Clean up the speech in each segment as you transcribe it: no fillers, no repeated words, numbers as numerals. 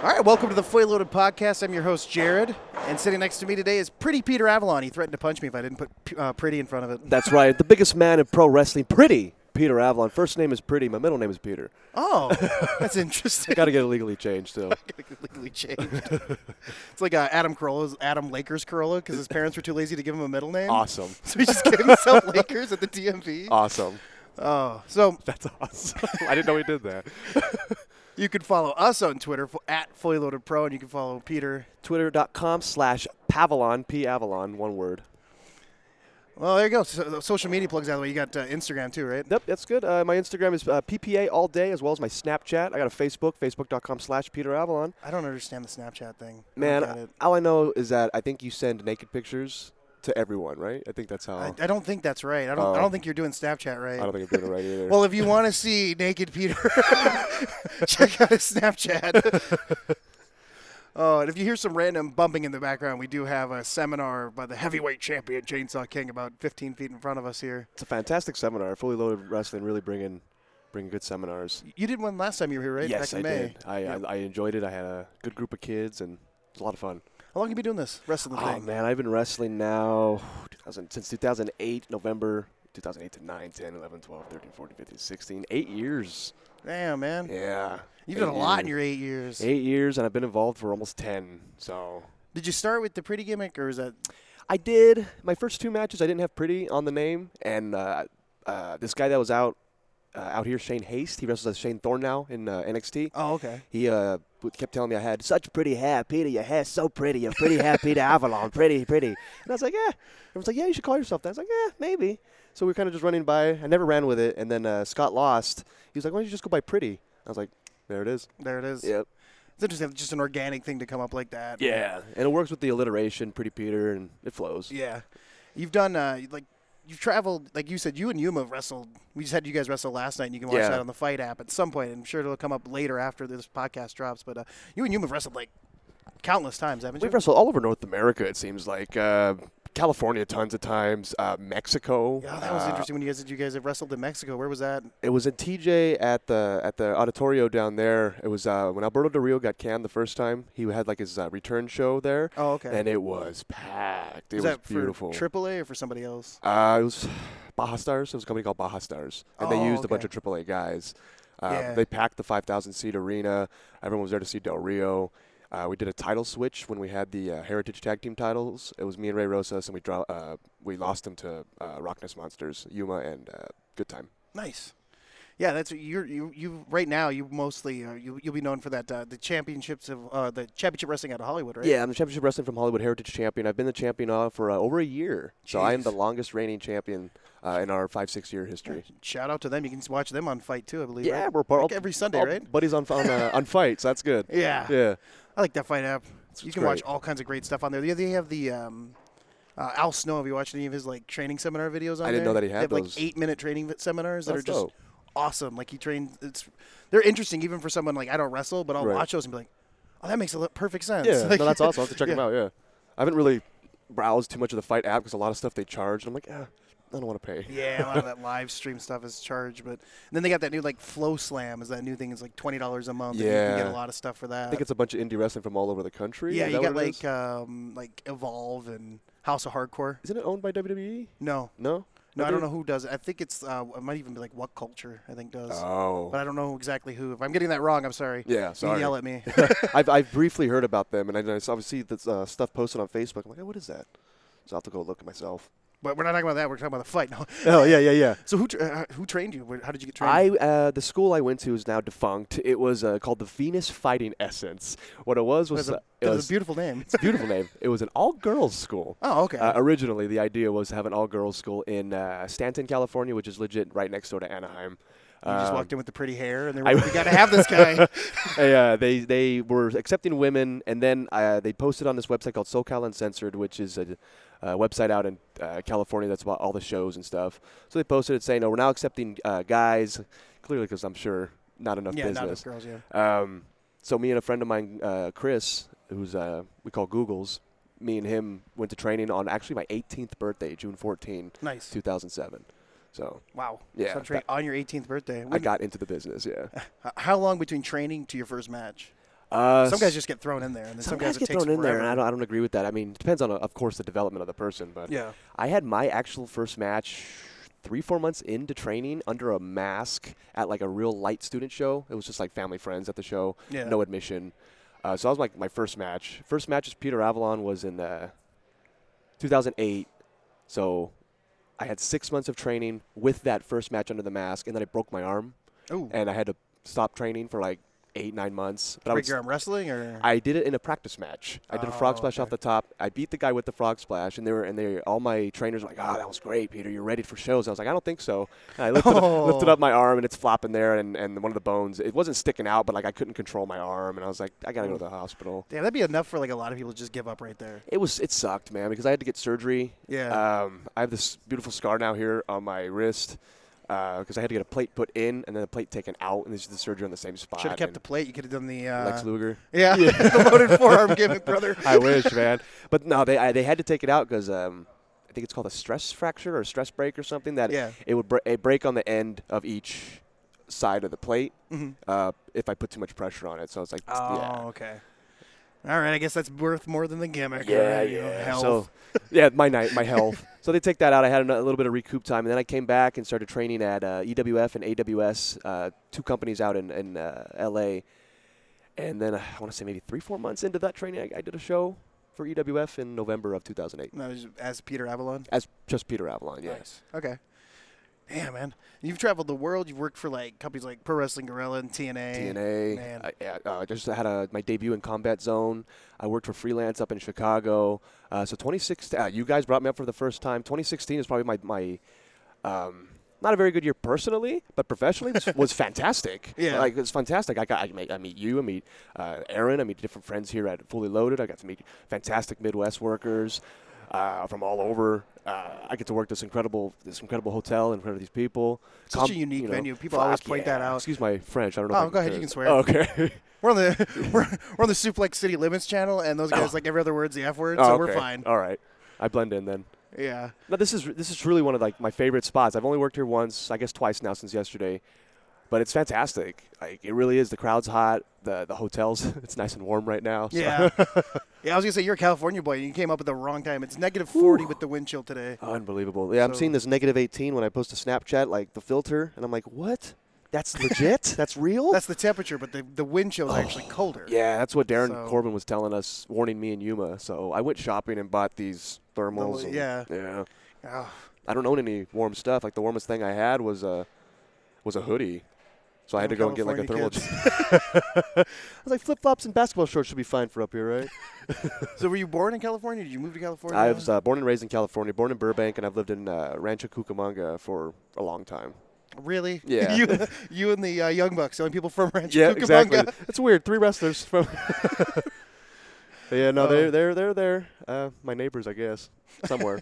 All right, welcome to the Fully Loaded Podcast. I'm your host, Jared, and sitting next to me today is Pretty Peter Avalon. He threatened to punch me if I didn't put Pretty in front of it. That's right. The biggest man in pro wrestling, Pretty Peter Avalon. First name is Pretty. My middle name is Peter. Oh, that's interesting. Got to get it legally changed, too. Legally changed. It's like Adam Lakers Corolla, because his parents were too lazy to give him a middle name. Awesome. So he just gave himself Lakers at the DMV. Awesome. Oh, so That's awesome. I didn't know he did that. you can follow us on Twitter at Fully Loaded Pro, and you can follow Peter. Twitter.com/Pavalon, P-Avalon, one word. Well, there you go. So, social media plugs out of the way. You got Instagram too, right? Yep, that's good. My Instagram is PPA all day, as well as my Snapchat. I got a Facebook, facebook.com/Peter Avalon. I don't understand the Snapchat thing. Man, all I know is that I think you send naked pictures to everyone, right? I think that's how. I don't think that's right. I don't think you're doing Snapchat right. I don't think I'm doing it right either. Well, if you want to see naked Peter, check out his Snapchat. Oh, and if you hear some random bumping in the background, we do have a seminar by the heavyweight champion Chainsaw King about 15 feet in front of us here. It's a fantastic seminar. Fully Loaded Wrestling really bringing good seminars. You did one last time you were here, right? Yes, Back in I May. did. I enjoyed it. I had a good group of kids, and it was a lot of fun. How long have you been doing this wrestling Oh, thing? man, I've been wrestling now since 2008, November 2008 to 9, 10, 11, 12, 13, 14, 15, 16. 8 years. Damn, man. Yeah. You've done a lot in your 8 years. 8 years, and I've been involved for almost 10. So Did you start with the Pretty gimmick, or is that? I did. My first 2 matches, I didn't have Pretty on the name, and this guy that was out here, Shane Haste, he wrestles as Shane Thorne now in NXT. Oh, okay. He kept telling me I had such pretty hair, Peter. Your hair's so pretty. Your pretty hair, Peter Avalon. Pretty. And I was like, yeah. Everyone's like, yeah, you should call yourself that. I was like, yeah, maybe. So we were kind of just running by. I never ran with it. And then Scott Lost. He was like, why don't you just go by Pretty? I was like, there it is. There it is. Yep. It's interesting, just an organic thing to come up like that. Yeah. And it works with the alliteration, Pretty Peter, and it flows. Yeah. You've done, you've traveled, like you said, you and Yuma have wrestled. We just had you guys wrestle last night, and you can watch that on the Fight app at some point. I'm sure it'll come up later after this podcast drops. But you and Yuma have wrestled, like, countless times, haven't you? We've wrestled all over North America, it seems like. California tons of times. Mexico. Yeah, that was interesting when you guys said you guys have wrestled in Mexico. Where was that? It was in TJ at the Auditorio down there. It was when Alberto Del Rio got canned the first time. He had like his return show there. Oh, okay. And it was packed. It was that beautiful. For AAA or for somebody else? It was Baja Stars. It was a company called Baja Stars, and they used a bunch of AAA guys. They packed the 5,000-seat arena. Everyone was there to see Del Rio. We did a title switch when we had the Heritage Tag Team titles. It was me and Ray Rosas, and we lost them to Rock Ness Monsters, Yuma, and Good Time. Nice. Yeah, that's you right now. You mostly you'll be known for that the championships of the championship wrestling out of Hollywood, right? Yeah, I'm the championship wrestling from Hollywood Heritage Champion. I've been the champion for over a year, so I am the longest reigning champion in our 5-6 year history. Shout out to them. You can watch them on Fight too, I believe. Yeah, right? we're part like every Sunday, right? Buddies on Fight, so that's good. Yeah. I like that Fight app. You can watch great. all kinds of great stuff on there. They have the Al Snow. Have you watched any of his like training seminar videos on there? I didn't know that he had they have those. like 8-minute training seminars that are just dope. awesome. Like he trained. They're interesting even for someone like I don't wrestle, but I'll watch those and be like, oh, that makes perfect sense. Yeah, like, no, that's awesome. I'll have to check them out. Yeah, I haven't really browsed too much of the Fight app because a lot of stuff they charge, and I'm like, I don't want to pay. Yeah, a lot of that live stream stuff is charged, but and then they got that new like Flow Slam is that new thing. It's like $20 a month. Yeah, and you can get a lot of stuff for that. I think it's a bunch of indie wrestling from all over the country. Yeah, Is you that got what it is? like Evolve and House of Hardcore. Isn't it owned by WWE? No, No, I don't know who does it. I think it's it might even be like What Culture. I think does. Oh, But I don't know exactly who. If I'm getting that wrong, I'm sorry. yeah, You sorry. can yell at me. I've briefly heard about them, and I obviously the stuff posted on Facebook. I'm like, what is that? So I'll have to go look at myself. But we're not talking about that. We're talking about the fight. No. Oh yeah. So who trained you? How did you get trained? The school I went to is now defunct. It was called the Venus Fighting Essence. What it was That's it was a beautiful name. It's a beautiful name. It was an all-girls school. Oh, okay. Originally, the idea was to have an all-girls school in Stanton, California, which is legit right next door to Anaheim. You just walked in with the pretty hair, and they were like, we got to have this guy. They were accepting women, and then they posted on this website called SoCal Uncensored, which is a website out in California that's about all the shows and stuff. So they posted it saying, "No, we're now accepting guys," clearly because I'm sure not enough business. Not enough girls, yeah. So me and a friend of mine, Chris, who's we call Googles, me and him went to training on actually my 18th birthday, June 14, Nice. 2007. So Wow. yeah, So on your 18th birthday. I got into the business. Yeah. How long between training to your first match? Some guys just get thrown in there, and then some guys get thrown in there, and I don't agree with that. I mean, it depends on, of course, the development of the person. But yeah. I had my actual first match 3-4 months into training under a mask at like a real light student show. It was just like family friends at the show, no admission. So that was like my first match. First match as Peter Avalon was in 2008. So I had 6 months of training with that first match under the mask, and then I broke my arm. Ooh. And I had to stop training for like 8-9 months. But break your arm wrestling, or I did it in a practice match. I did a frog splash off the top. I beat the guy with the frog splash, and all my trainers were like, "Oh, that was great, Peter. You're ready for shows." I was like, "I don't think so." And I lifted up my arm, and it's flopping there, and one of the bones, it wasn't sticking out, but like I couldn't control my arm, and I was like, "I gotta go to the hospital." Damn, that'd be enough for like a lot of people to just give up right there. It sucked, man, because I had to get surgery. Yeah. I have this beautiful scar now here on my wrist. Because I had to get a plate put in and then a plate taken out, and this is the surgery on the same spot. Should have kept the plate. You could have done the Lex Luger. Yeah, the loaded forearm gimmick, brother. I wish, man. But no, they had to take it out because I think it's called a stress fracture or a stress break or something. That it would break on the end of each side of the plate if I put too much pressure on it. So it's like, okay. All right, I guess that's worth more than the gimmick. Yeah, right? Health. So, my health. So they take that out. I had a little bit of recoup time, and then I came back and started training at EWF and AWS, 2 companies out in L.A. And then I want to say maybe 3-4 months into that training, I did a show for EWF in November of 2008. That was as Peter Avalon? As just Peter Avalon, yes. Nice. Okay. Damn, man. You've traveled the world. You've worked for like companies like Pro Wrestling Guerrilla and TNA. Man. I just had my debut in Combat Zone. I worked for freelance up in Chicago. So 2016, you guys brought me up for the first time. 2016 is probably my not a very good year personally, but professionally was fantastic. Yeah. Like, it was fantastic. I meet you, I meet Aaron, I meet different friends here at Fully Loaded. I got to meet fantastic Midwest workers from all over. I get to work this incredible hotel in front of these people. Such a unique venue. People always point that out. Excuse my French. I don't know. Oh, go ahead. You can swear. Oh, okay. We're on the Suplex City Limits channel, and those guys like every other word's the F word, so we're fine. All right. I blend in then. Yeah. No, this is truly one of like my favorite spots. I've only worked here once, I guess twice now since yesterday. But it's fantastic. Like, it really is. The crowd's hot. The hotel's it's nice and warm right now. So. Yeah. Yeah, I was gonna say you're a California boy. You came up at the wrong time. It's -40 with the wind chill today. Unbelievable. Yeah, I'm seeing this -18 when I post a Snapchat, like the filter, and I'm like, what? That's legit? That's real? That's the temperature, but the wind chill is actually colder. Yeah, that's what Darren Corbin was telling us, warning me and Yuma. So I went shopping and bought these thermals. Yeah. Oh. I don't own any warm stuff. Like, the warmest thing I had was a hoodie. So I had to go and get like a thermal. I was like, flip-flops and basketball shorts should be fine for up here, right? So were you born in California? Did you move to California? I was born and raised in California, born in Burbank, and I've lived in Rancho Cucamonga for a long time. Really? Yeah. You and the Young Bucks, the only people from Rancho Cucamonga. Exactly. It's weird. 3 wrestlers from. Yeah, no, they're there. My neighbors, I guess, somewhere.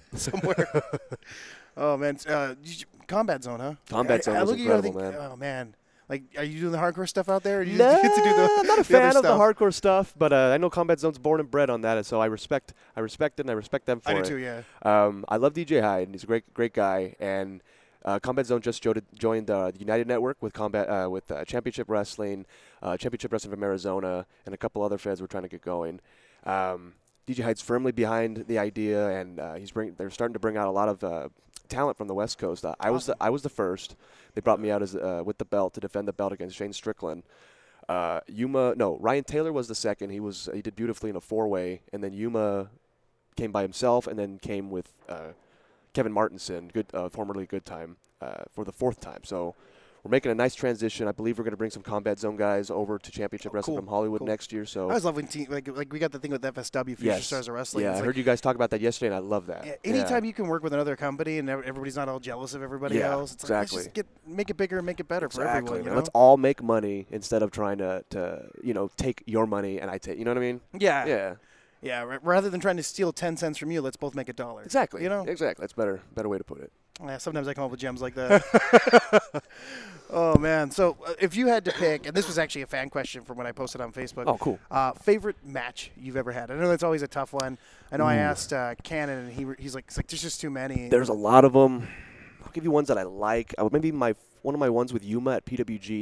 Oh man, Combat Zone, huh? Combat Zone was incredible, man. Oh man. Like, are you doing the hardcore stuff out there? Or do you get to do I'm not a fan of the hardcore stuff, but I know Combat Zone's born and bred on that, and so I respect it, and I respect them for it. I do too, yeah. I love DJ Hyde, and he's a great guy, and Combat Zone just joined the United Network with Championship Wrestling, Championship Wrestling from Arizona, and a couple other feds we're trying to get going. DJ Hyde's firmly behind the idea, and they're starting to bring out a lot of talent from the West Coast. I was the first. They brought me out as with the belt to defend the belt against Shane Strickland. Ryan Taylor was the second. He did beautifully in a 4-way, and then Yuma came by himself, and then came with Kevin Martinson, formerly Good Time, for the 4th time. So we're making a nice transition. I believe we're going to bring some Combat Zone guys over to Championship Wrestling from Hollywood next year. So I was loving like we got the thing with FSW, Future Stars of Wrestling. Yeah, I heard you guys talk about that yesterday, and I love that. Yeah, anytime you can work with another company and everybody's not all jealous of everybody else, it's like, let's just make it bigger and make it better for everyone. You know? Let's all make money instead of trying to take your money and I take. You know what I mean? Yeah. Yeah. Yeah. Rather than trying to steal 10 cents from you, let's both make $1. Exactly. You know? Exactly. That's better way to put it. Yeah, sometimes I come up with gems like that. Oh, man. So if you had to pick, and this was actually a fan question from when I posted on Facebook. Oh, cool. Favorite match you've ever had? I know that's always a tough one. I know I asked Cannon, and he's like, there's just too many. There's a lot of them. I'll give you ones that I like. Maybe one of my ones with Yuma at PWG,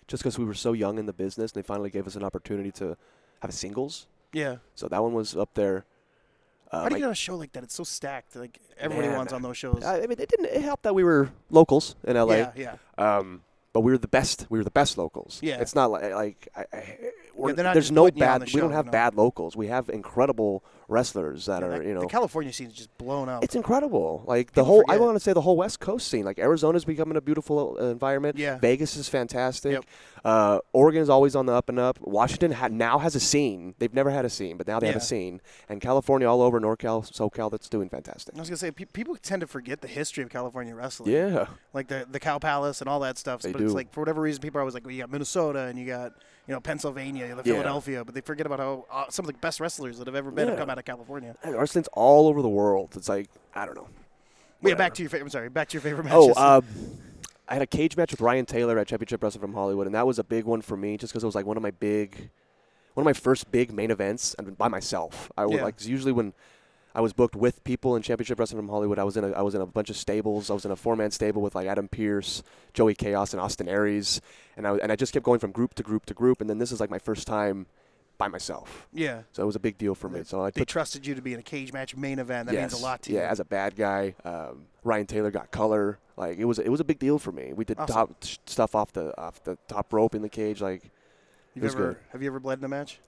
just because we were so young in the business, and they finally gave us an opportunity to have a singles. Yeah. So that one was up there. How do you get on a show like that? It's so stacked. Like everybody wants on those shows. I mean, it helped that we were locals in LA. Yeah. But we were the best. We were the best locals. Yeah. It's not there's no bad. The we don't have bad locals. We have incredible wrestlers that are The California scene is just blown up. It's incredible. Like I want to say the whole West Coast scene. Like Arizona's becoming a beautiful environment. Yeah. Vegas is fantastic. Yep. Oregon is always on the up and up. Washington now has a scene. They've never had a scene, but now they have a scene. And California, all over NorCal, SoCal, that's doing fantastic. I was gonna say people tend to forget the history of California wrestling. Yeah. Like the Cow Palace and all that stuff. They but do. It's like for whatever reason people are always like, well, you got Minnesota and you got Pennsylvania, Philadelphia, but they forget about how some of the best wrestlers that have ever been have come out of California. And wrestling's all over the world. It's like, I don't know. Yeah, back to your favorite matches. I had a cage match with Ryan Taylor at Championship Wrestling from Hollywood, and that was a big one for me just because it was like one of my first big main events, and by myself. I would usually when I was booked with people in Championship Wrestling from Hollywood, I was in a bunch of stables. I was in a 4-man stable with like Adam Pearce, Joey Chaos, and Austin Aries, and I just kept going from group to group to group, and then this is like my first time by myself. Yeah. So it was a big deal for me. So they trusted you to be in a cage match main event. That means a lot to you. Yeah, as a bad guy, Ryan Taylor got color. Like it was a big deal for me. We did top stuff off the top rope in the cage. Like it was good. Have you ever bled in a match?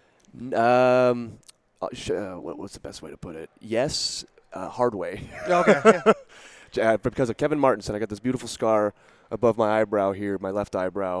What's the best way to put it? Yes, hard way. Okay. Because of Kevin Martinson, I got this beautiful scar above my eyebrow here, my left eyebrow.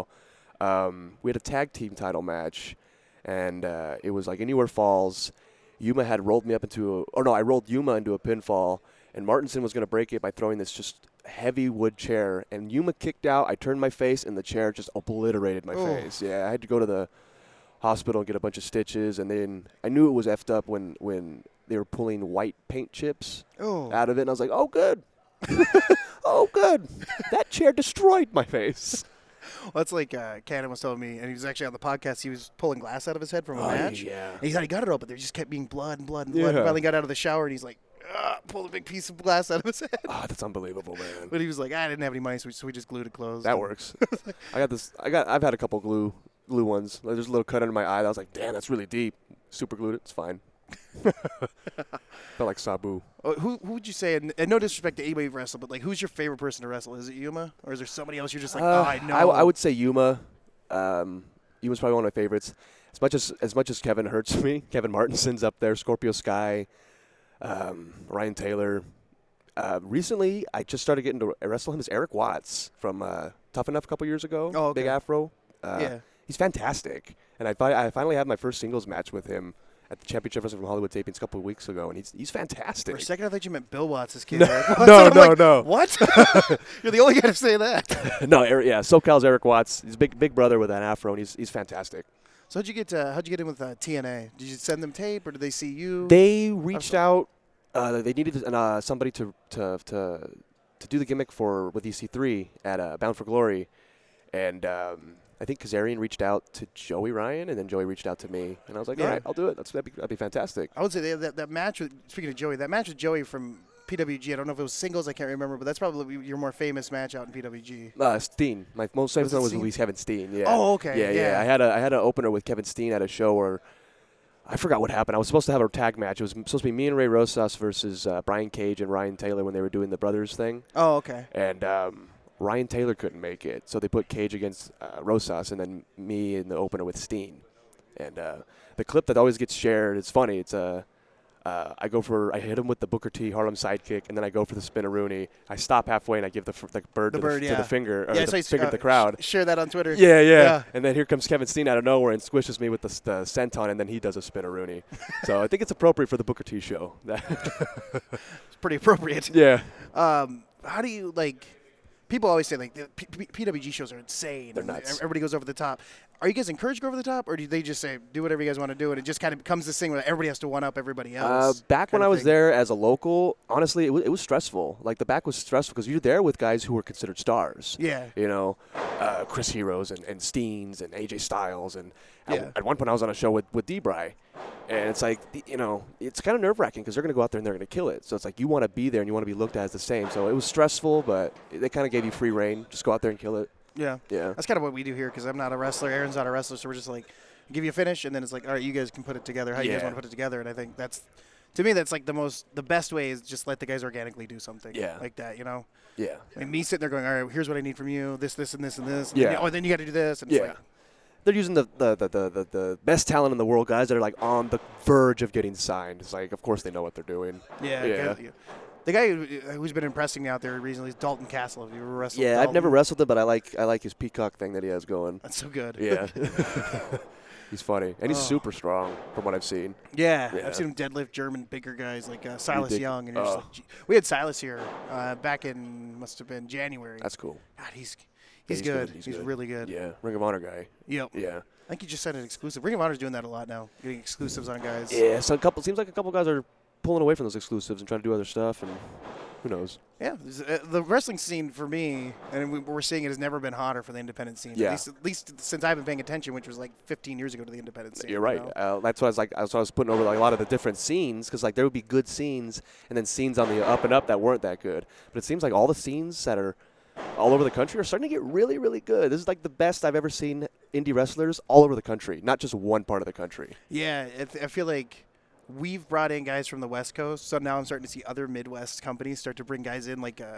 We had a tag team title match. And it was like Anywhere Falls. Yuma had rolled me up I rolled Yuma into a pinfall, and Martinson was going to break it by throwing this just heavy wood chair. And Yuma kicked out. I turned my face, and the chair just obliterated my face. Yeah, I had to go to the hospital and get a bunch of stitches. And then I knew it was effed up when they were pulling white paint chips out of it. And I was like, oh, good. Oh, good. That chair destroyed my face. Well, that's like Cannon was telling me, and he was actually on the podcast. He was pulling glass out of his head from a match. Yeah. And he thought he got it all, but there just kept being blood and blood and blood. And finally got out of the shower, and he's like, pulled a big piece of glass out of his head. Oh, that's unbelievable, man. But he was like, I didn't have any money, so we just glued it closed. That works. I've had a couple glue ones. There's a little cut under my eye. I was like, damn, that's really deep. Super glued it. It's fine. Felt like Sabu. Who would you say, and no disrespect to anybody you've wrestled, but like who's your favorite person to wrestle? Is it Yuma, or is there somebody else you're just like, I know? I would say Yuma. Yuma's probably one of my favorites. As much as Kevin hurts me, Kevin Martinson's up there. Scorpio Sky, Ryan Taylor. Recently, I just started getting to wrestle him as Eric Watts from Tough Enough a couple years ago. Oh, okay. Big Afro. Yeah. He's fantastic, and I finally had my first singles match with him at the Championship Wrestling from Hollywood tapings a couple of weeks ago, and he's fantastic. For a second, I thought you meant Bill Watts' kid. No. What? You're the only guy to say that. No, SoCal's Eric Watts. He's a big brother with an afro, and he's fantastic. So how'd you get in with TNA? Did you send them tape, or did they see you? They reached out. They needed somebody to do the gimmick with EC3 at Bound for Glory, and I think Kazarian reached out to Joey Ryan, and then Joey reached out to me, and I was like, all right, I'll do it. That'd be fantastic. I would say that match speaking of Joey, that match with Joey from PWG, I don't know if it was singles, I can't remember, but that's probably your more famous match out in PWG. Steen. My most famous one was with Kevin Steen. Yeah. Oh, okay. Yeah. I had an opener with Kevin Steen at a show where I forgot what happened. I was supposed to have a tag match. It was supposed to be me and Ray Rosas versus Brian Cage and Ryan Taylor when they were doing the brothers thing. Oh, okay. And Ryan Taylor couldn't make it, so they put Cage against Rosas, and then me in the opener with Steen. And the clip that always gets shared, it's funny. It's I hit him with the Booker T Harlem sidekick, and then I go for the spinneroonie. I stop halfway, and I give the bird to the finger, or the finger to the crowd. Share that on Twitter. Yeah. And then here comes Kevin Steen out of nowhere and squishes me with the senton, and then he does a spinneroonie. So I think it's appropriate for the Booker T show. It's pretty appropriate. Yeah. How do you people always say the PWG shows are insane. They're nuts. Everybody goes over the top. Are you guys encouraged to go over the top, or do they just say do whatever you guys want to do, and it just kind of becomes this thing where everybody has to one up everybody else? Back when I was there as a local, honestly, it was stressful. Like the back was stressful because you're there with guys who were considered stars. Yeah. Chris Heroes and Steens and AJ Styles, and at one point I was on a show with D-Bry. And it's like, it's kind of nerve-wracking because they're going to go out there and they're going to kill it. So it's like you want to be there and you want to be looked at as the same. So it was stressful, but they kind of gave you free reign. Just go out there and kill it. Yeah. Yeah. That's kind of what we do here because I'm not a wrestler. Aaron's not a wrestler, so we're just like, give you a finish, and then it's like, all right, you guys can put it together. How you guys want to put it together? And I think that's, to me, that's like the best way is just let the guys organically do something like that, you know? Yeah. And me sitting there going, all right, here's what I need from you, this, and this, and this. And yeah. then you got to do this. And it's like, they're using the best talent in the world, guys that are like on the verge of getting signed. It's like, of course they know what they're doing. Yeah. The guy who's been impressing me out there recently is Dalton Castle. Have you ever wrestled? Yeah, Dalton? I've never wrestled him, but I like his peacock thing that he has going. That's so good. Yeah. He's funny, and he's super strong from what I've seen. Yeah. I've seen him deadlift German bigger guys like Silas Young. And like, we had Silas here back in, must have been January. That's cool. God, he's good. He's really good. Yeah, Ring of Honor guy. Yep. Yeah. I think you just said an exclusive. Ring of Honor's doing that a lot now, getting exclusives on guys. Yeah, so seems like a couple guys are pulling away from those exclusives and trying to do other stuff, and who knows? Yeah, the wrestling scene for me, and we're seeing it, has never been hotter for the independent scene. Yeah. At least since I've been paying attention, which was like 15 years ago to the independent scene. You're right. You know? That's why I was putting over like a lot of the different scenes, because like there would be good scenes and then scenes on the up and up that weren't that good. But it seems like all the scenes that are all over the country are starting to get really, really good. This is like the best I've ever seen indie wrestlers all over the country, not just one part of the country. Yeah, I feel like we've brought in guys from the West Coast, so now I'm starting to see other Midwest companies start to bring guys in, like,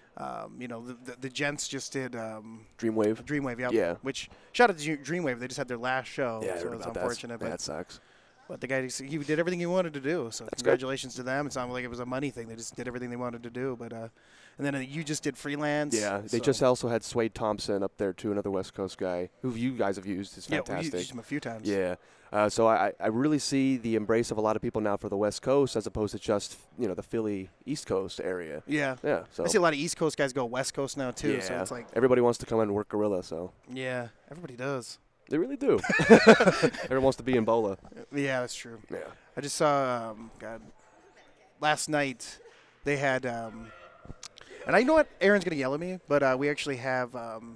the gents just did Dreamwave, yeah. Which, shout out to Dreamwave, they just had their last show, yeah, so it's unfortunate. That sucks. But the guy, he did everything he wanted to do, so congratulations to them. It's not like it was a money thing. They just did everything they wanted to do. But and then you just did freelance. Yeah, they just also had Swade Thompson up there, too, another West Coast guy, who you guys have used. He's fantastic. Yeah, used him a few times. Yeah. So I really see the embrace of a lot of people now for the West Coast as opposed to just, the Philly East Coast area. Yeah. Yeah. So I see a lot of East Coast guys go West Coast now, too. Yeah. So it's like everybody wants to come in and work Gorilla, so. Yeah, everybody does. They really do. Everyone wants to be in Bola. Yeah, that's true. Yeah. I just saw, last night they had, and I know what, Aaron's going to yell at me, but we actually have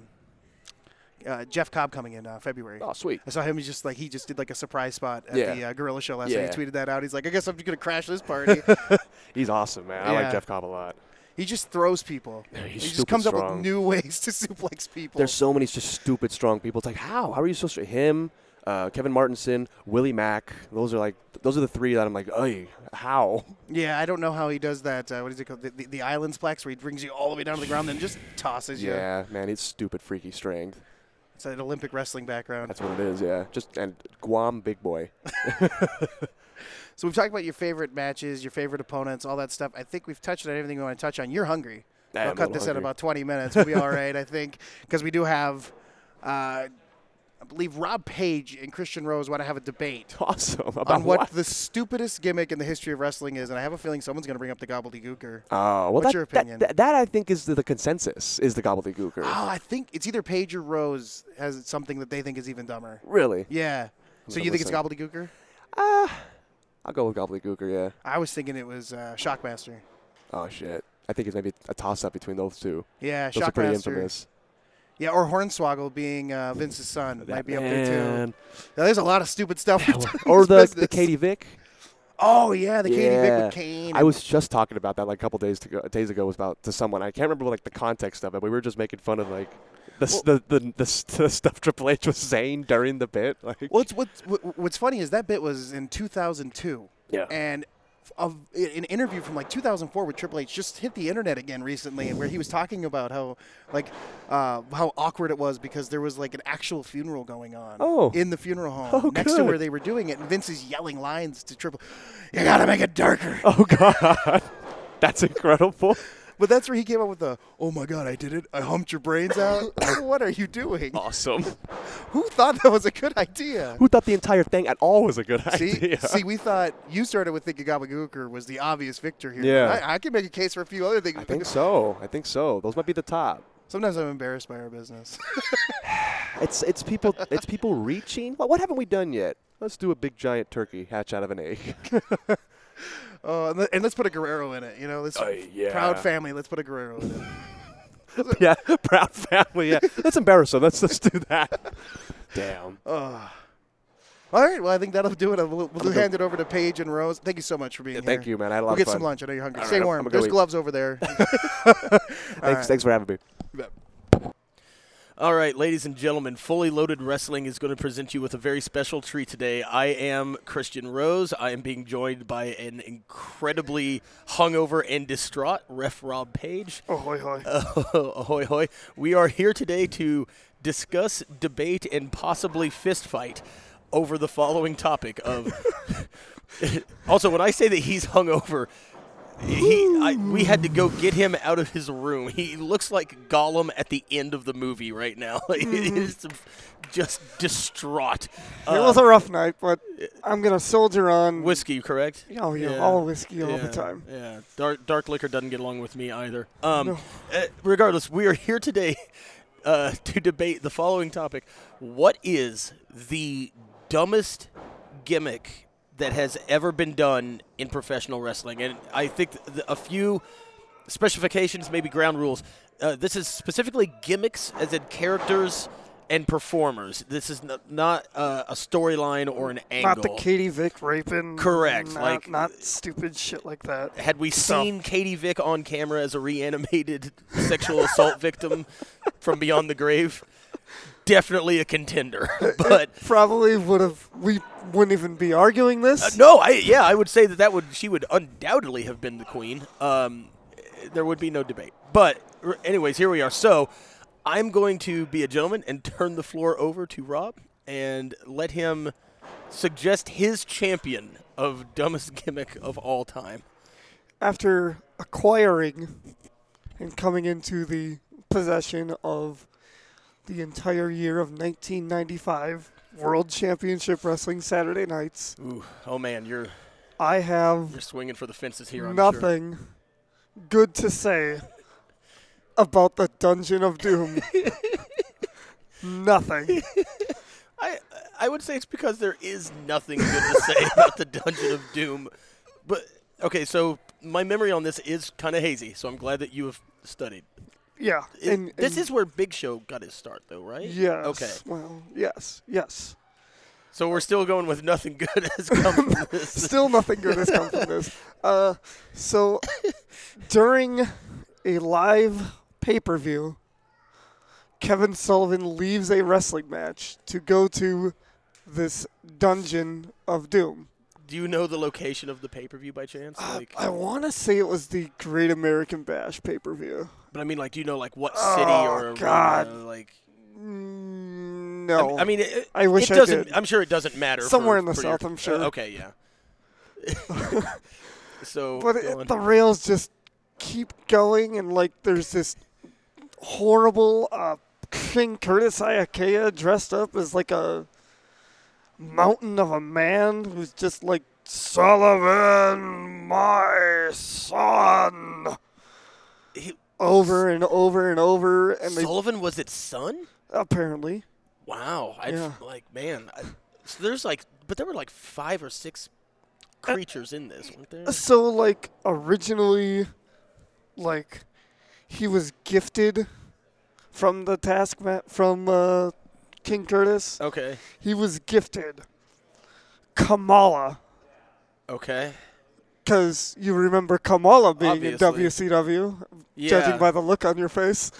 Jeff Cobb coming in February. Oh, sweet. I saw him, he just did like a surprise spot at the Gorilla Show last night. He tweeted that out. He's like, I guess I'm going to crash this party. He's awesome, man. I like Jeff Cobb a lot. He just throws people. He just comes up with new ways to suplex people. There's so many just stupid strong people. It's like, how? How are you so strong? Him, Kevin Martinson, Willie Mack. Those are the three that I'm like, hey, how? Yeah, I don't know how he does that. What is it called? The Islands Plex, where he brings you all the way down to the ground and just tosses you. Yeah, man, it's stupid freaky strength. It's an Olympic wrestling background. That's what it is, yeah. And Guam big boy. So we've talked about your favorite matches, your favorite opponents, all that stuff. I think we've touched on everything we want to touch on. You're hungry. I'll cut this in about 20 minutes. We'll be all right, I think, because we do have, I believe, Rob Page and Christian Rose want to have a debate. Awesome. About on what the stupidest gimmick in the history of wrestling is, and I have a feeling someone's going to bring up the gobbledygooker. Oh, well, what's your opinion? That I think is the consensus, is the gobbledygooker. Oh, I think it's either Page or Rose has something that they think is even dumber. Really? Yeah. So you think it's gobbledygooker? I'll go with gobbledygooker, yeah. I was thinking it was Shockmaster. Oh, shit. I think it's maybe a toss-up between those two. Yeah, those are pretty infamous. Yeah, or Hornswoggle being Vince's son might be up there, too. Now, there's a lot of stupid stuff. Or the Katie Vick. Oh, yeah, the Katie Vick with Kane. I was just talking about that like a couple days ago to someone. I can't remember like the context of it, but we were just making fun of like the stuff Triple H was saying during the bit. Like, what's funny is that bit was in 2002. Yeah. And an interview from like 2004 with Triple H just hit the internet again recently, where he was talking about how awkward it was because there was like an actual funeral going on in the funeral home next to where they were doing it, and Vince is yelling lines to Triple. You gotta make it darker. Oh God, that's incredible. But that's where he came up with the, oh my God, I did it. I humped your brains out. What are you doing? Awesome. Who thought that was a good idea? Who thought the entire thing at all was a good idea? See, we thought you started with thinking gobbledygooker was the obvious victor here. Yeah. I can make a case for a few other things. I think so. Those might be the top. Sometimes I'm embarrassed by our business. It's people reaching. What haven't we done yet? Let's do a big giant turkey hatch out of an egg. And let's put a Guerrero in it. Proud family. Let's put a Guerrero in it. Yeah, proud family. Yeah, let's embarrass them. Let's do that. Damn. All right. Well, I think that'll do it. We'll hand it over to Paige and Rose. Thank you so much for being here. Thank you, man. I had a lot of fun. We'll get some lunch. I know you're hungry. All Stay right, warm. There's gloves over there. Thanks for having me. All right, ladies and gentlemen, Fully Loaded Wrestling is going to present you with a very special treat today. I am Christian Rose. I am being joined by an incredibly hungover and distraught Ref Rob Page. Ahoy, hoy. Ahoy, hoy. We are here today to discuss, debate, and possibly fist fight over the following topic of... Also, when I say that he's hungover... we had to go get him out of his room. He looks like Gollum at the end of the movie right now. He's just distraught. It was a rough night, but I'm going to soldier on. Whiskey, correct? Oh, yeah, all whiskey all the time. Yeah, dark liquor doesn't get along with me either. No. Regardless, we are here today to debate the following topic. What is the dumbest gimmick that has ever been done in professional wrestling? And I think a few specifications, maybe ground rules. This is specifically gimmicks as in characters and performers. This is not a storyline or an angle. Not the Katie Vick raping. Correct. Not stupid shit like that. Had we seen Katie Vick on camera as a reanimated sexual assault victim from beyond the grave, definitely a contender. But it probably we wouldn't even be arguing this. I would say she would undoubtedly have been the queen. There would be no debate. But anyways, here we are. So I'm going to be a gentleman and turn the floor over to Rob and let him suggest his champion of dumbest gimmick of all time. After acquiring and coming into the possession of the entire year of 1995 World Championship Wrestling Saturday nights. Ooh, oh man, you're swinging for the fences here. I'm nothing sure. Good to say about the Dungeon of Doom. Nothing. I would say it's because there is nothing good to say about the Dungeon of Doom. But okay, so my memory on this is kind of hazy. So I'm glad that you have studied. Yeah. This is where Big Show got his start, though, right? Yes. Okay. Well, yes. So we're still going with nothing good has come from this. Still nothing good has come from this. So during a live pay-per-view, Kevin Sullivan leaves a wrestling match to go to this Dungeon of Doom. Do you know the location of the pay-per-view by chance? I want to say it was the Great American Bash pay-per-view. But I mean, do you know, what city or God. No. I mean, I wish it I doesn't. did. I'm sure it doesn't matter. Somewhere in the South, I'm sure. Okay, yeah. So, but the rails just keep going, and there's this horrible King Curtis Ayakea dressed up as a mountain of a man who's just Sullivan, my son. Over and over and over, and Sullivan was its son? Apparently. Wow. Man. So there's but there were 5 or 6 creatures in this, weren't there? So originally, he was gifted from the from King Curtis. Okay. He was gifted Kamala. Okay. Because you remember Kamala being Obviously. in WCW, Yeah. judging by the look on your face.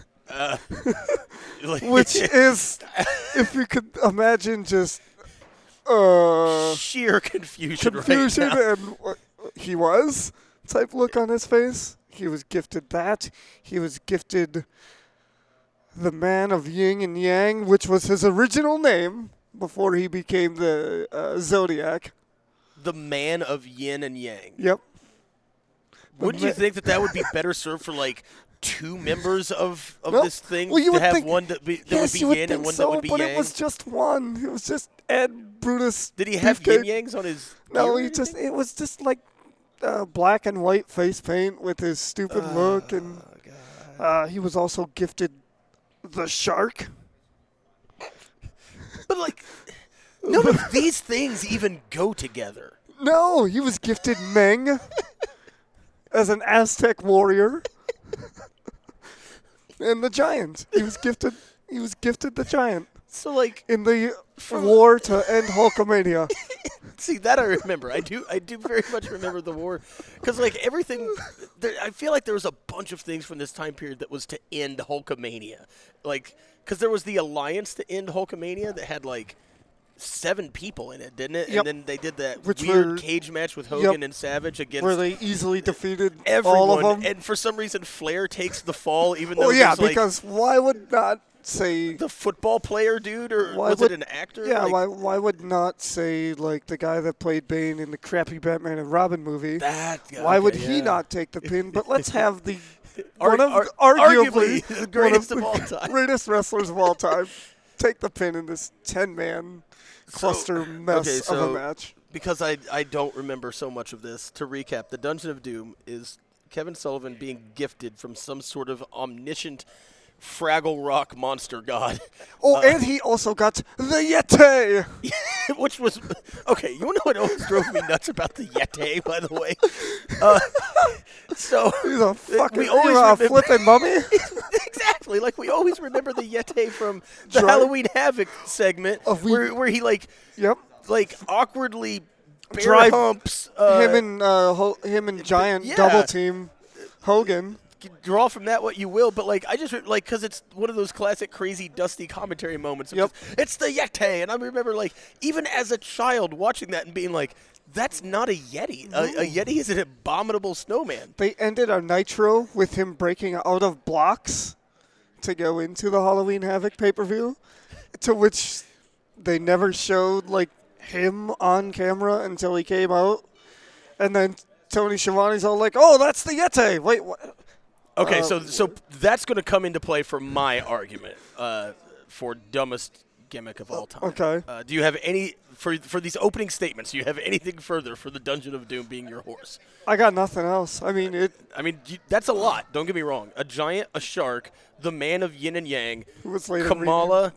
Which is, if you could imagine, just sheer confusion right and now. what he was type look on his face. He was gifted that. He was gifted the Man of Yin and Yang, which was his original name before he became the Zodiac. The Man of Yin and Yang. Yep. Wouldn't you think that would be better served for 2 members of this thing? Well, you to would have think, one that would be yes, yin and one that would be but yang? it was just one. It was just Ed Brutus. Did he have yin yangs on his? No, it was just black and white face paint with his stupid look, and he was also gifted the Shark. But none of these things even go together. No, he was gifted Meng as an Aztec warrior, and the Giant. He was gifted the Giant. So in the war to end Hulkamania. See, that I remember. I do very much remember the war, because everything. I feel like there was a bunch of things from this time period that was to end Hulkamania, because there was the alliance to end Hulkamania that had like 7 people in it, didn't it? Yep. And then they did that Which weird were- cage match with Hogan and Savage against where they easily defeated everyone. all of them. And for some reason, Flair takes the fall, even though Oh yeah, there's, like, because why would not say the football player dude, or Why was would- it an actor? Yeah, Like, why would not say like the guy that played Bane in the crappy Batman and Robin movie? that guy, Why would okay, he yeah. not take the pin? But let's have the Ar- one of ar- arguably the greatest of all time. greatest wrestlers of all time take the pin in this 10-man cluster mess of a match. Because I don't remember so much of this, to recap, the Dungeon of Doom is Kevin Sullivan being gifted from some sort of omniscient Fraggle Rock monster god. Oh, and he also got the Yeti. Which was, okay, you know what always drove me nuts about the Yeti, by the way? So, He's a fucking we always he's a remember- flipping mummy. exactly, like we always remember the Yeti from the Dry- Halloween Havoc segment, Of we- where he Yep. like awkwardly bear Dry- humps him and Giant yeah. double team Hogan. draw from that what you will, but like I just like because it's one of those classic crazy dusty commentary moments. Of Yep. just, it's the Yeti, and I remember like even as a child watching that and being like, "That's not a Yeti. A Yeti is an abominable snowman." They ended our Nitro with him breaking out of blocks to go into the Halloween Havoc pay-per-view, to which they never showed like him on camera until he came out, and then Tony Schiavone's all like, "Oh, that's the Yeti." Wait, what? Okay, so that's going to come into play for my argument for dumbest gimmick of all time. Okay. Do you have any for these opening statements? Do you have anything further for the Dungeon of Doom being your horse? I got nothing else. I mean, That's a lot. Don't get me wrong. A giant, a shark, the man of yin and yang, was later Kamala,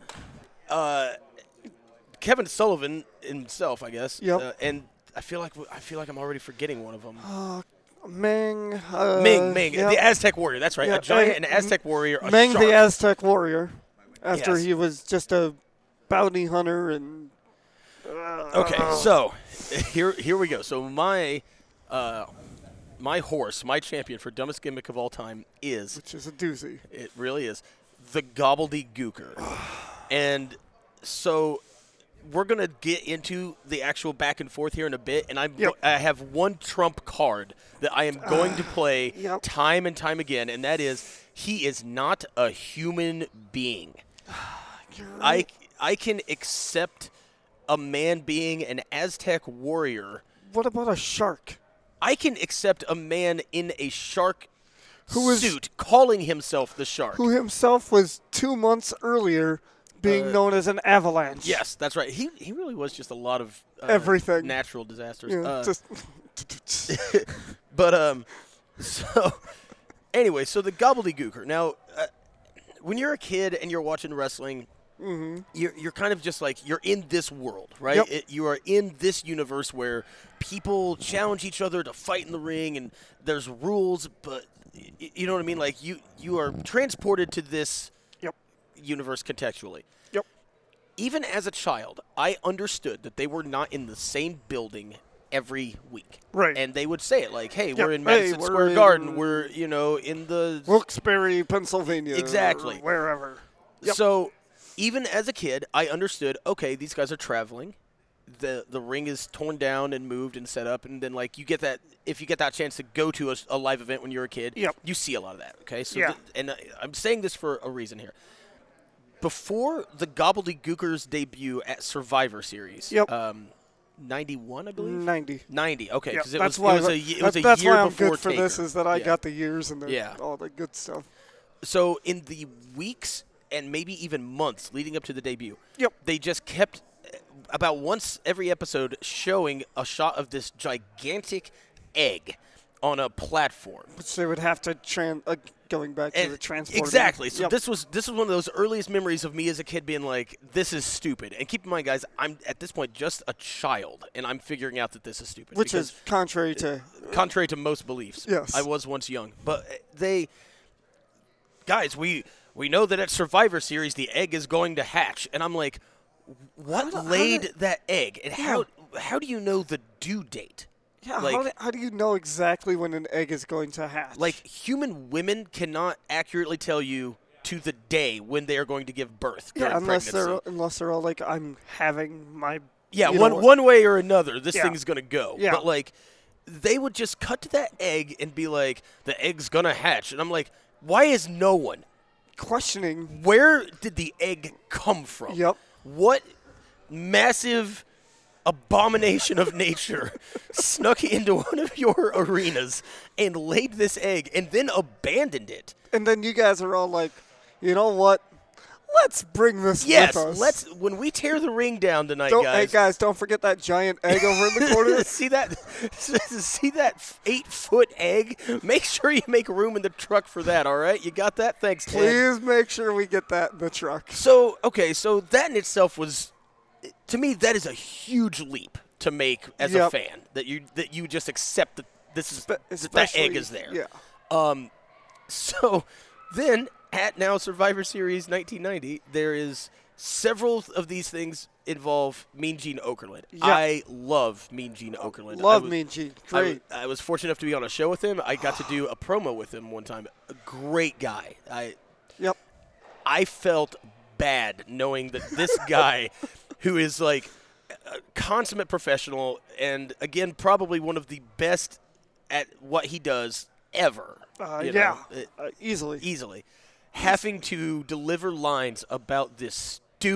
Kevin Sullivan himself, I guess. Yep. And I feel like I'm already forgetting one of them. Meng. Ming, yeah. the Aztec warrior. That's right. Yeah, A giant, an Aztec warrior, a Meng shark. the Aztec warrior, after Yes. he was just a bounty hunter and. Okay, so here we go. So my horse, my champion for dumbest gimmick of all time is, Which is a doozy. it really is, the Gobbledygooker. And so we're going to get into the actual back and forth here in a bit, and I have one trump card that I am going to play Yep. time and time again, and that is he is not a human being. I can accept a man being an Aztec warrior. What about a shark? I can accept a man in a shark Who was- suit calling himself the shark. Who himself was 2 months earlier being known as an avalanche. Yes, that's right. He really was just a lot of Everything. natural disasters. Yeah, just But so anyway, so the Gobbledygooker. Now, when you're a kid and you're watching wrestling, you're kind of just like you're in this world, right? Yep. You are in this universe where people challenge each other to fight in the ring, and there's rules, but you know what I mean. Like you are transported to this Yep. universe contextually. Yep. Even as a child, I understood that they were not in the same building every week. Right. And they would say it like, hey, Yep. we're in Hey, Madison we're Square in- Garden. We're, in the... Wilkes-Barre, Pennsylvania. Exactly. Or wherever. Yep. So even as a kid, I understood, okay, these guys are traveling. The ring is torn down and moved and set up. And then, like, you get that... If you get that chance to go to a live event when you're a kid, Yep. you see a lot of that, okay? So Yeah. I'm saying this for a reason here. Before the Gobbledygooker's debut at Survivor Series, Yep. 91, I believe? 90. 90, okay, Yep, because it that's was why a year that's why I'm before good for Taker. this is that I Yeah. got the years and Yeah. all the good stuff. So in the weeks and maybe even months leading up to the debut, Yep. they just kept about once every episode showing a shot of this gigantic egg on a platform. Which they would have to going back to the transport. Exactly. So Yep. this was one of those earliest memories of me as a kid being like, this is stupid. And keep in mind, guys, I'm at this point just a child, and I'm figuring out that this is stupid. Which because is contrary to contrary to most beliefs. Yes. I was once young. But guys, we know that at Survivor Series the egg is going to hatch. And I'm like, what laid that egg? And how do you know the due date? Yeah, Like- how do you know exactly when an egg is going to hatch? Like, human women cannot accurately tell you to the day when they are going to give birth during Yeah, unless pregnancy. they're all like, I'm having my. Yeah, you know, one way or another, this Yeah. thing's going to go. Yeah. But, like, they would just cut to that egg and be like, the egg's going to hatch. And I'm like, why is no one? questioning. Where did the egg come from? Yep. What massive abomination of nature snuck into one of your arenas and laid this egg and then abandoned it? And then you guys are all like, you know what? Let's bring this Yes, with us. when we tear the ring down tonight, Hey guys, don't forget that giant egg over in the corner. see that 8-foot egg? Make sure you make room in the truck for that, all right? You got that? Thanks, Ted. Please make sure we get that in the truck. So that in itself was, to me, that is a huge leap to make as a Yep. fan, that you just accept that this is that Especially, egg is there. Yeah. So then at now Survivor Series 1990, there is several of these things involve Mean Gene Okerlund. Yeah. I love Mean Gene Okerlund. Love Mean Gene. Great. I was fortunate enough to be on a show with him. I got to do a promo with him one time. A great guy. Yep. I felt bad knowing that this guy, who is like a consummate professional and, again, probably one of the best at what he does ever. you know, Easily. having to deliver lines about this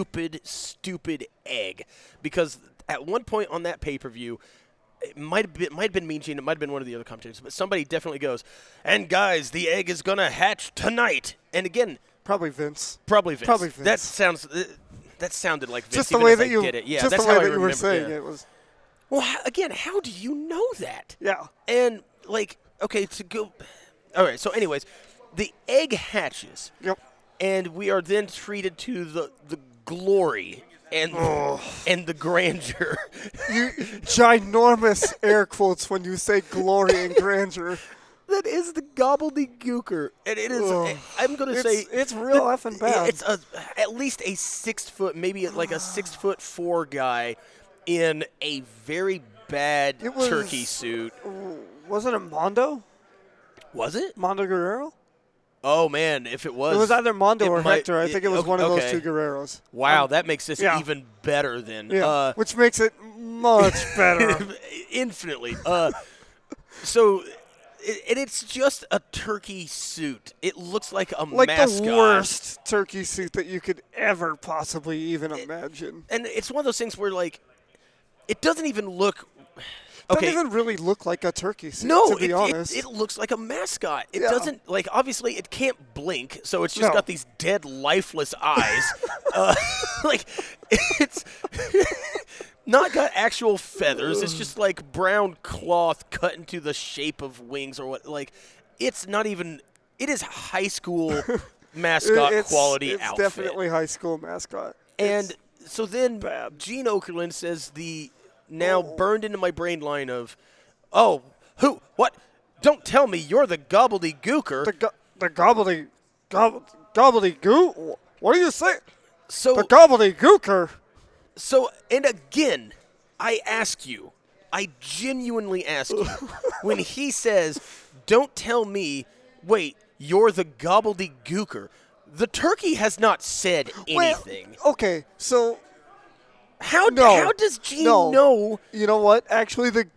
stupid egg. Because at one point on that pay-per-view, it might have been Mean Gene, it might have been one of the other commentators, but somebody definitely goes, and guys, the egg is going to hatch tonight. And again, Probably Vince. Probably Vince. Probably Vince. That sounded like Vince. Just the even way as that I you did it. Yeah, just that's the way how I that you were remember saying yeah. it was. Well, again, how do you know that? Yeah. And like, okay, to go. All right. So, anyways, the egg hatches, Yep. and we are then treated to the glory and and the grandeur. You ginormous air quotes when you say glory and grandeur. That is the gobbledygooker, and it is. Ugh. I'm gonna say It's real effing bad. It's at least a 6 foot, maybe like a 6'4" guy in a very bad It was- turkey suit. Wasn't it Mondo? Was it? Mondo Guerrero? Oh man, if it was, It was either Mondo it or might- Hector. I think it was one of okay. those two Guerreros. Wow, that makes this yeah. even better then. Yeah. Which makes it much better. Infinitely. So, it's just a turkey suit. It looks like a Like mascot. the worst turkey suit that you could ever possibly even imagine. And it's one of those things where, like, it doesn't even look. Doesn't Okay. even really look like a turkey suit, No, to be honest. it looks like a mascot. It Yeah. doesn't, like, obviously it can't blink, so it's just No. got these dead, lifeless eyes. Like, it's not got actual feathers. It's just like brown cloth cut into the shape of wings or what. Like, it's not even, it is high school mascot quality it's outfit. definitely high school mascot. And It's so then bad. Gene Okerlund says the now burned into my brain line of, oh, who, what? Don't tell me you're the gobbledygooker. the gobbledygoo. What do you say? So, The gobbledygooker. so, and again, I ask you, I genuinely ask you, when he says, don't tell me, wait, you're the gobbledygooker, the turkey has not said anything. Well, okay, so How does Gene no. know? you know what? Actually, the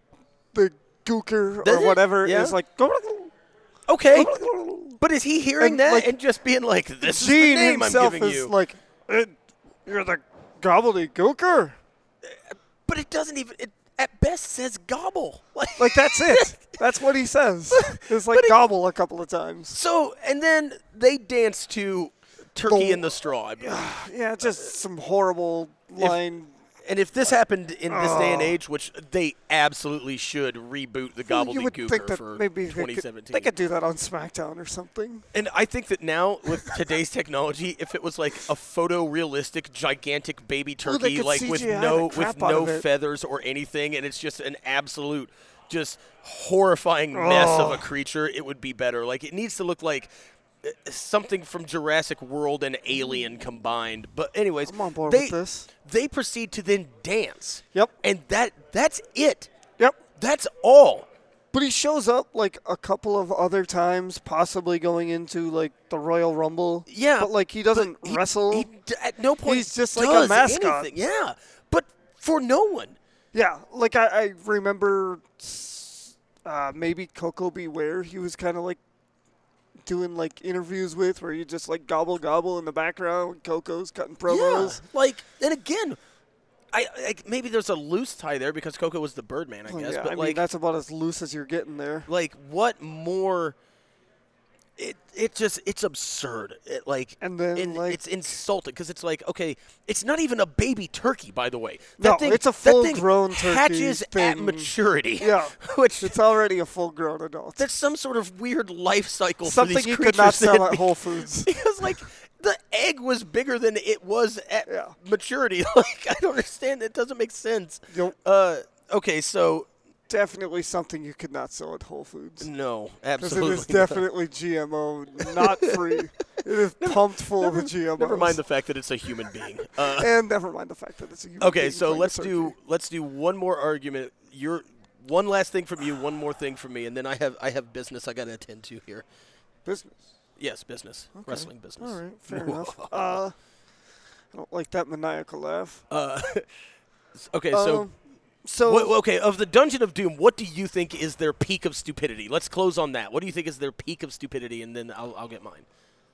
gooker Does or it? whatever Yeah. is like. Okay, but is he hearing And, that like, and just being like, this is Gene the name I'm himself giving is you? like, you're the gobbledygooker. But it doesn't even, it at best says gobble. Like that's it. That's what he says. It's like But it- gobble a couple of times. So, and then they dance to Turkey in the Straw. Yeah, just some horrible line. And if this happened in this day and age, which they absolutely should reboot the You would think gobbledygooker that for maybe 2017. they could do that on SmackDown or something. And I think that now with today's technology, if it was like a photorealistic, gigantic baby Ooh, they turkey, could like with CGI no the crap out of it. feathers or anything, and it's just an absolute, just horrifying mess of a creature, it would be better. Like it needs to look like something from Jurassic World and Alien combined. But anyways, I'm on board they, with this. They proceed to then dance. Yep. And that's it. Yep. That's all. But he shows up like a couple of other times, possibly going into like the Royal Rumble. Yeah, but like he doesn't wrestle. He at no point he's just like does a mascot. anything. Yeah, but for no one. Yeah, like I remember maybe Coco Beware. He was kind of like doing like interviews with where you just like gobble in the background when Coco's cutting promos. Yeah, like, and again, I maybe there's a loose tie there because Coco was the Birdman, I guess. Yeah, but I like, mean, that's about as loose as you're getting there. like what more? It's absurd. And then, like, it's insulting because it's like, okay, it's not even a baby turkey, by the way. No, it's a full-grown turkey. turkey Hatches thing. at maturity. Yeah, which it's already a full-grown adult. there's some sort of weird life cycle Something for these you creatures could not sell that at Whole Foods. because like the egg was bigger than it was at Yeah. maturity. Like I don't understand. It doesn't make sense. Nope. Okay, so Definitely something you could not sell at Whole Foods. no, Because absolutely it is definitely GMO, not free. It is pumped full of GMOs. Never mind the fact that it's a human being. And never mind the fact that it's a human Okay, being so playing a turkey. let's do one more argument. One last thing from you, one more thing from me, and then I have business I got to attend to here. Business. Yes, business, wrestling business. All right, fair enough. I don't like that maniacal laugh. Okay, so okay, of the Dungeon of Doom, what do you think is their peak of stupidity? Let's close on that. What do you think is their peak of stupidity, and then I'll get mine.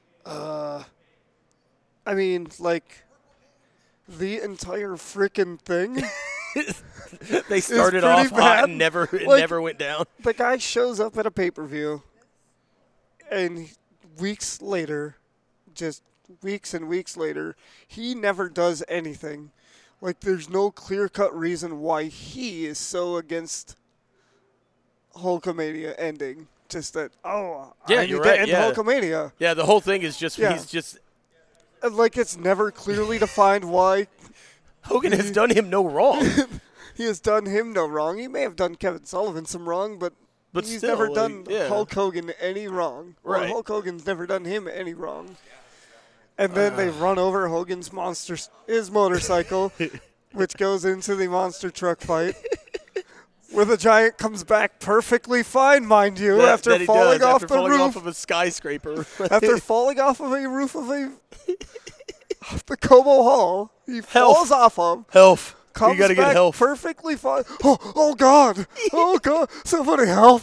I mean, like, the entire frickin' thing. They started pretty off hot bad. and never went down. The guy shows up at a pay-per-view, and weeks later, just weeks and weeks later, he never does anything. Like, there's no clear-cut reason why he is so against Hulkamania ending. Just that, I need you're to right, end yeah. Hulkamania. Yeah, the whole thing is just Yeah. he's just And, like, it's never clearly defined why Hogan has done him no wrong. he has done him no wrong. He may have done Kevin Sullivan some wrong, but he's still, never like, done yeah. Hulk Hogan any wrong. Or Right. Hulk Hogan's never done him any wrong. And then they run over Hogan's his motorcycle, which goes into the monster truck fight, where the Giant comes back perfectly fine, mind you, after that he falling does, off after the falling roof. off of a skyscraper. After falling off of a roof of the Como Hall, he falls off of. Health. Comes You gotta back get help. perfectly fine. Oh God! Oh God! Somebody help!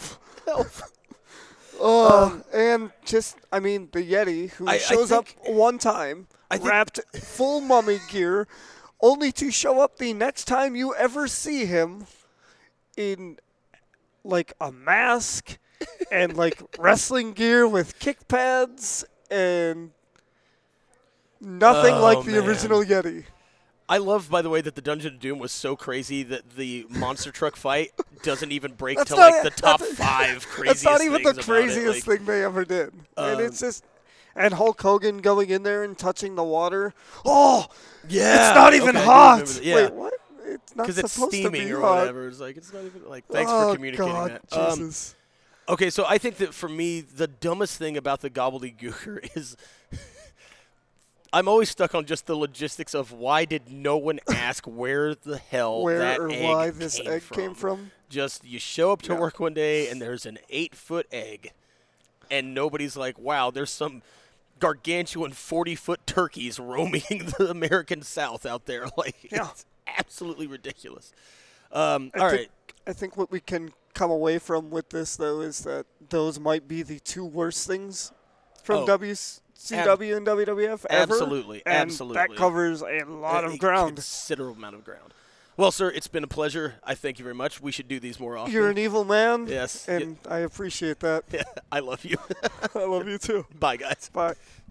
And just, I mean, the Yeti, who I shows up think- one time, think- wrapped full mummy gear, only to show up the next time you ever see him in, like, a mask and, like, wrestling gear with kick pads and nothing Oh, like the man. original Yeti. I love, by the way, that the Dungeon of Doom was so crazy that the monster truck fight doesn't even break That's to not- like the top that's- 5 craziest That's not even the things about it. craziest Like, thing they ever did. And it's just, and Hulk Hogan going in there and touching the water. Oh, yeah, it's not even okay, I do hot. remember that. Yeah. Wait, what? It's not because it's supposed to steaming be or hot. whatever. It's like it's not even like. Thanks Oh, for communicating God, that. Jesus. Okay, so I think that for me, the dumbest thing about the gobbledygooker is I'm always stuck on just the logistics of why did no one ask where the hell Where that or egg why this egg came from? Just you show up to Yeah. work one day and there's an 8-foot egg, and nobody's like, wow, there's some gargantuan 40-foot turkeys roaming the American South out there. Like, Yeah. it's absolutely ridiculous. All right. I think what we can come away from with this, though, is that those might be the two worst things from Oh. WCW and WWF ever. Absolutely, and absolutely. that covers a lot A of ground. considerable amount of ground. Well, sir, it's been a pleasure. I thank you very much. We should do these more often. You're an evil man. Yes. And I appreciate that. I love you. I love you too. Bye, guys. Bye.